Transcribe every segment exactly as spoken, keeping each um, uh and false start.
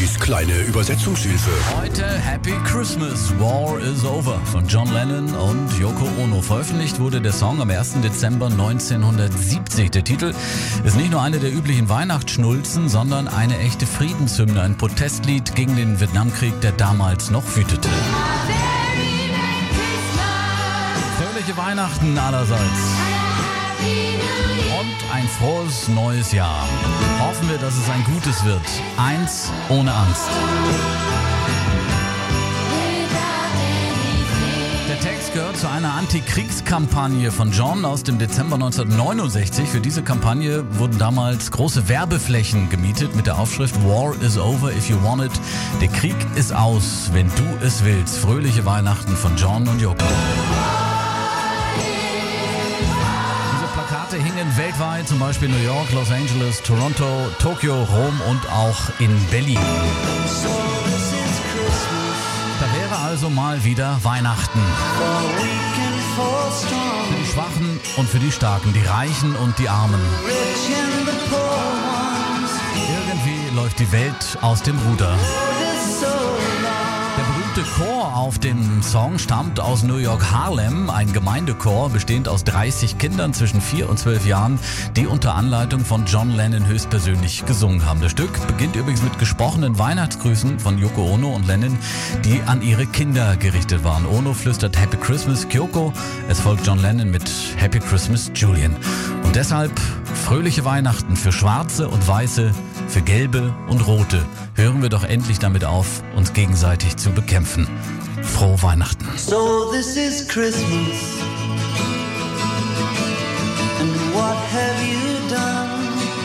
Babys kleine Übersetzungshilfe. Heute Happy Christmas, War is Over von John Lennon und Yoko Ono. Veröffentlicht wurde der Song am ersten Dezember neunzehnhundertsiebzig. Der Titel ist nicht nur eine der üblichen Weihnachtsschnulzen, sondern eine echte Friedenshymne, ein Protestlied gegen den Vietnamkrieg, der damals noch wütete. Fröhliche Weihnachten allerseits. Und ein frohes neues Jahr. Hoffen wir, dass es ein gutes wird. Eins ohne Angst. Der Text gehört zu einer Antikriegskampagne von John aus dem Dezember neunzehnhundertneunundsechzig. Für diese Kampagne wurden damals große Werbeflächen gemietet mit der Aufschrift War is over if you want it. Der Krieg ist aus, wenn du es willst. Fröhliche Weihnachten von John und Yoko. Plakate hingen weltweit, zum Beispiel New York, Los Angeles, Toronto, Tokio, Rom und auch in Berlin. Da wäre also mal wieder Weihnachten. Für die Schwachen und für die Starken, die Reichen und die Armen. Irgendwie läuft die Welt aus dem Ruder. Der berühmte Chor auf dem Song stammt aus New York Harlem, ein Gemeindechor bestehend aus dreißig Kindern zwischen vier und zwölf Jahren, die unter Anleitung von John Lennon höchstpersönlich gesungen haben. Das Stück beginnt übrigens mit gesprochenen Weihnachtsgrüßen von Yoko Ono und Lennon, die an ihre Kinder gerichtet waren. Ono flüstert Happy Christmas Kyoko, es folgt John Lennon mit Happy Christmas Julian. Und deshalb fröhliche Weihnachten für Schwarze und Weiße, für Gelbe und Rote. Hören wir doch endlich damit auf, uns gegenseitig zu bekämpfen. Frohe Weihnachten. So this is Christmas, and what have you done?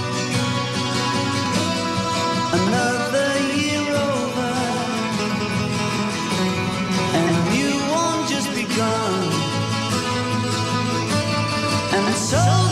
Another year over, and a new one just begun, and so